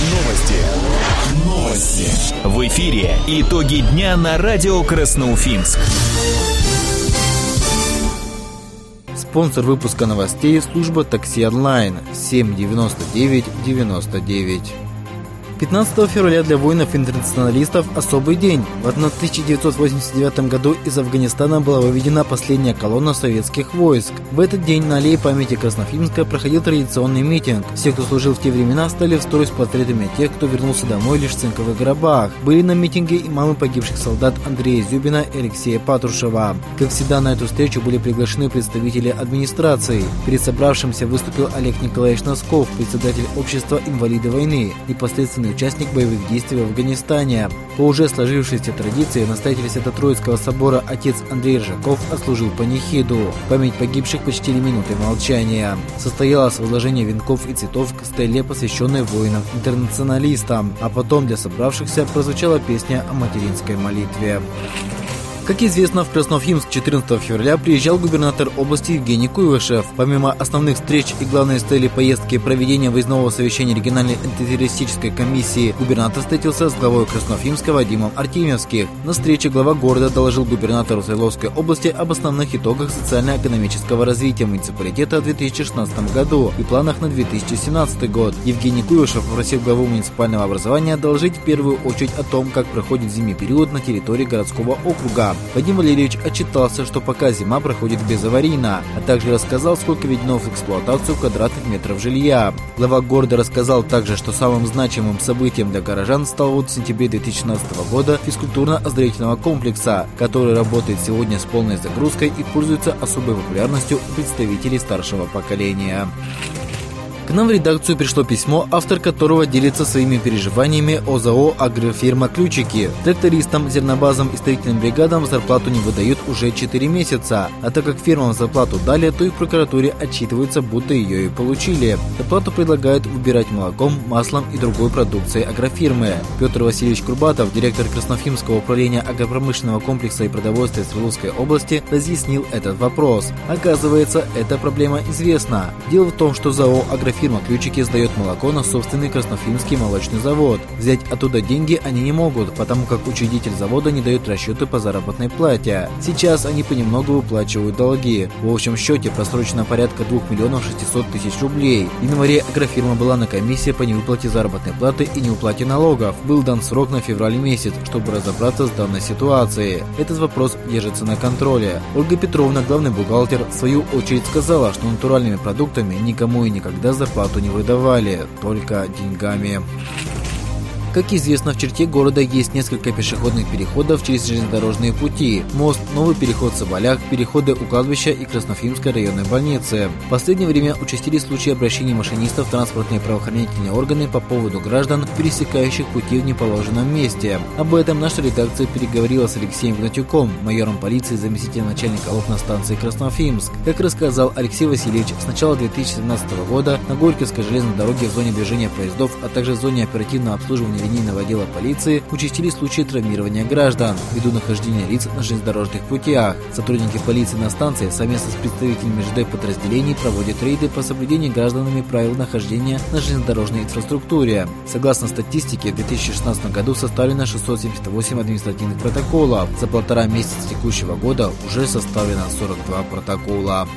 Новости. В эфире итоги дня на радио Красноуфимск. Спонсор выпуска новостей – служба такси онлайн 79999. 15 февраля для воинов-интернационалистов особый день. В 1989 году из Афганистана была выведена последняя колонна советских войск. В этот день на аллее памяти Красноуфимска проходил традиционный митинг. Все, кто служил в те времена, стали в строй с портретами тех, кто вернулся домой лишь в цинковых гробах. Были на митинге и мамы погибших солдат Андрея Зюбина и Алексея Патрушева. Как всегда, на эту встречу были приглашены представители администрации. Перед собравшимся выступил Олег Николаевич Носков, председатель общества «Инвалиды войны», непосредственный участник боевых действий в Афганистане. По уже сложившейся традиции настоятель Свято-Троицкого собора отец Андрей Ржаков отслужил панихиду. Память погибших почтили минутой молчания. Состоялось возложение венков и цветов к стеле, посвященной воинам-интернационалистам, а потом для собравшихся прозвучала песня о материнской молитве. Как известно, в Красноуфимск 14 февраля приезжал губернатор области Евгений Куйвышев. Помимо основных встреч и главной цели поездки проведения выездного совещания региональной антитеррористической комиссии, губернатор встретился с главой Красноуфимска Вадимом Артемьевским. На встрече глава города доложил губернатору Свердловской области об основных итогах социально-экономического развития муниципалитета в 2016 году и планах на 2017 год. Евгений Куйвышев попросил главу муниципального образования доложить в первую очередь о том, как проходит зимний период на территории городского округа. Вадим Валерьевич отчитался, что пока зима проходит безаварийно, а также рассказал, сколько введено в эксплуатацию квадратных метров жилья. Глава города рассказал также, что самым значимым событием для горожан стал в сентябре 2016 года физкультурно-оздоровительного комплекса, который работает сегодня с полной загрузкой и пользуется особой популярностью у представителей старшего поколения. К нам в редакцию пришло письмо, автор которого делится своими переживаниями о ЗАО «Агрофирма Ключики». Трактористам, зернобазам и строительным бригадам зарплату не выдают уже 4 месяца, а так как фирмам зарплату дали, то и в прокуратуре отчитываются, будто ее и получили. Зарплату предлагают выбирать молоком, маслом и другой продукцией агрофирмы. Петр Васильевич Курбатов, директор Красноуфимского управления агропромышленного комплекса и продовольствия Свердловской области, разъяснил этот вопрос. Оказывается, эта проблема известна. Дело в том, что ЗАО «Агрофирма Ключики» сдает молоко на собственный Красноуфимский молочный завод. Взять оттуда деньги они не могут, потому как учредитель завода не дает расчеты по заработной плате. Сейчас они понемногу выплачивают долги. В общем счете просрочено порядка 2 миллионов 600 тысяч рублей. В январе агрофирма была на комиссии по невыплате заработной платы и неуплате налогов. Был дан срок на февраль месяц, чтобы разобраться с данной ситуацией. Этот вопрос держится на контроле. Ольга Петровна, главный бухгалтер, в свою очередь сказала, что натуральными продуктами никому и никогда зарплату не выдавали, только деньгами. Как известно, в черте города есть несколько пешеходных переходов через железнодорожные пути: мост, новый переход в Соболях, переходы у кладбища и Красноуфимской районной больницы. В последнее время участились случаи обращений машинистов в транспортные правоохранительные органы по поводу граждан, пересекающих пути в неположенном месте. Об этом наша редакция переговорила с Алексеем Гнатюком, майором полиции, заместителем начальника станции Красноуфимск. Как рассказал Алексей Васильевич, с начала 2017 года на Горьковской железной дороге в зоне движения поездов, а также в зоне оперативного обслуживания линейного отдела полиции участились случаи травмирования граждан ввиду нахождения лиц на железнодорожных путях. Сотрудники полиции на станции совместно с представителями ЖД подразделений проводят рейды по соблюдению гражданами правил нахождения на железнодорожной инфраструктуре. Согласно статистике, в 2016 году составлено 678 административных протоколов. За 1,5 месяца текущего года уже составлено 42 протокола.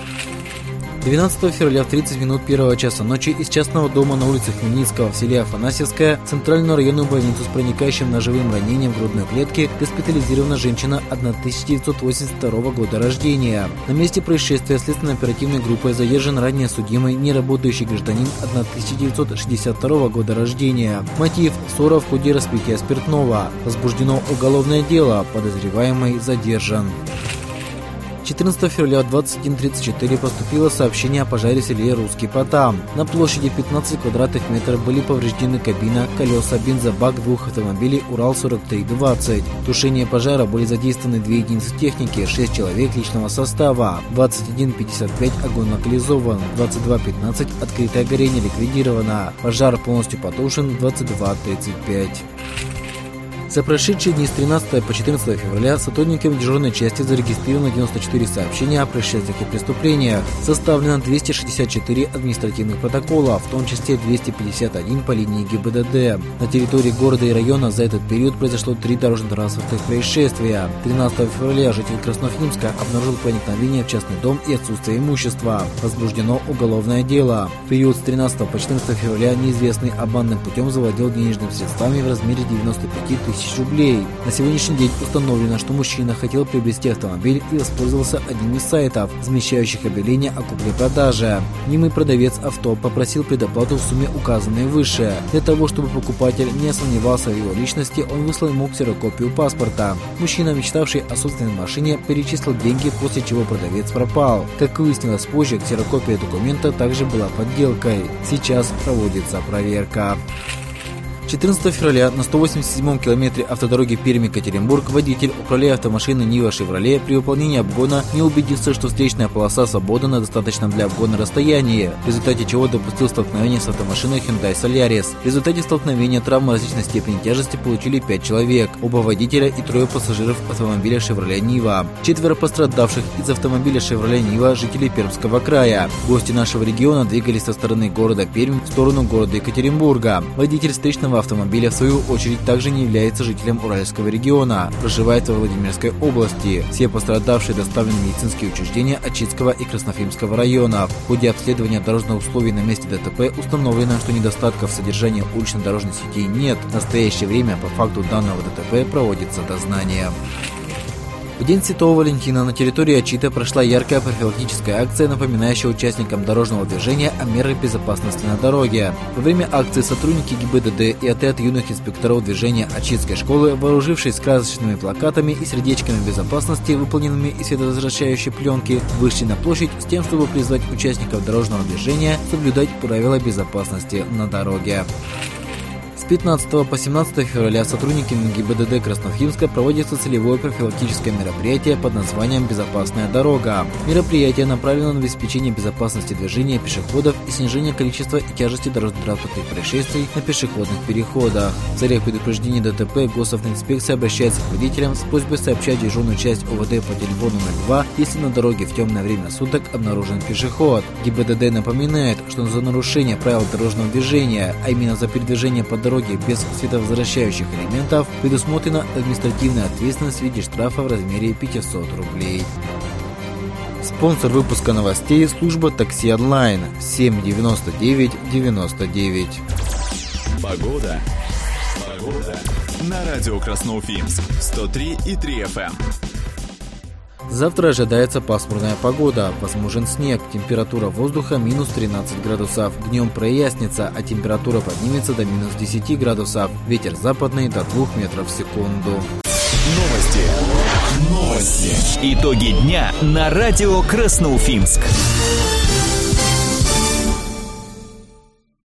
12 февраля в 30 минут 1 часа ночи из частного дома на улице Хмельницкого в селе Афанасьевское в центральную районную больницу с проникающим ножевым ранением в грудной клетке госпитализирована женщина 1982 года рождения. На месте происшествия следственно-оперативной группой задержан ранее судимый неработающий гражданин 1962 года рождения. Мотив – ссора в ходе распития спиртного. Возбуждено уголовное дело, подозреваемый задержан. 14 февраля в 21:34 поступило сообщение о пожаре в селе Русский Потам. На площади 15 квадратных метров были повреждены кабина, колеса, бензобак двух автомобилей Урал-4320. В тушении пожара были задействованы 2 единицы техники, 6 человек личного состава. 21:55 огонь локализован, 22:15 открытое горение ликвидировано. Пожар полностью потушен в 22:35. За прошедшие дни с 13 по 14 февраля сотрудниками дежурной части зарегистрировано 94 сообщения о происшествиях и преступлениях. Составлено 264 административных протокола, в том числе 251 по линии ГИБДД. На территории города и района за этот период произошло 3 дорожно-транспортных происшествия. 13 февраля житель Красноуфимска обнаружил проникновение в частный дом и отсутствие имущества. Возбуждено уголовное дело. В период с 13 по 14 февраля неизвестный обманным путем завладел денежными средствами в размере 95 тысяч рублей. На сегодняшний день установлено, что мужчина хотел приобрести автомобиль и воспользовался одним из сайтов, размещающих объявления о купле-продаже. Немый продавец авто попросил предоплату в сумме, указанной выше. Для того, чтобы покупатель не сомневался в его личности, он выслал ему ксерокопию паспорта. Мужчина, мечтавший о собственной машине, перечислил деньги, после чего продавец пропал. Как выяснилось позже, ксерокопия документа также была подделкой. Сейчас проводится проверка. 14 февраля на 187-м километре автодороги Пермь-Екатеринбург водитель, управляя автомашиной Нива Шевроле, при выполнении обгона не убедился, что встречная полоса свободна на достаточном для обгона расстоянии, в результате чего допустил столкновение с автомашиной Hyundai Solaris. В результате столкновения травмы различной степени тяжести получили 5 человек, оба водителя и 3 пассажиров автомобиля Шевроле Нива. 4 пострадавших из автомобиля Шевроле Нива жители Пермского края. Гости нашего региона двигались со стороны города Пермь в сторону города Екатеринбурга. Водитель встречного автомобиля, в свою очередь, также не является жителем Уральского региона, проживает во Владимирской области. Все пострадавшие доставлены в медицинские учреждения Ачитского и Красноуфимского районов. В ходе обследования дорожных условий на месте ДТП установлено, что недостатков в содержании улично-дорожной сети нет. В настоящее время по факту данного ДТП проводится дознание. В день Святого Валентина на территории Ачита прошла яркая профилактическая акция, напоминающая участникам дорожного движения о мерах безопасности на дороге. Во время акции сотрудники ГИБДД и отряд юных инспекторов движения Ачитской школы, вооружившись красочными плакатами и сердечками безопасности, выполненными из световозвращающей пленки, вышли на площадь с тем, чтобы призвать участников дорожного движения соблюдать правила безопасности на дороге. С 15 по 17 февраля сотрудниками ГИБДД Красноуфимска проводится целевое профилактическое мероприятие под названием «Безопасная дорога». Мероприятие направлено на обеспечение безопасности движения пешеходов и снижение количества и тяжести дорожно-транспортных происшествий на пешеходных переходах. В целях предупреждения ДТП госавтоинспекция обращается к водителям с просьбой сообщать дежурную часть ОВД по телефону 02, если на дороге в темное время суток обнаружен пешеход. ГИБДД напоминает, что за нарушение правил дорожного движения, а именно за передвижение по дороге без световозвращающих элементов, предусмотрена административная ответственность в виде штрафа в размере 500 рублей. Спонсор выпуска новостей – служба такси онлайн 79999. Погода на радио Красноуфимск 103,3 FM. Завтра ожидается пасмурная погода, возможен снег, температура воздуха минус 13 градусов, днем прояснится, а температура поднимется до минус 10 градусов, ветер западный до 2 метров в секунду. Новости. Итоги дня на радио Красноуфимск.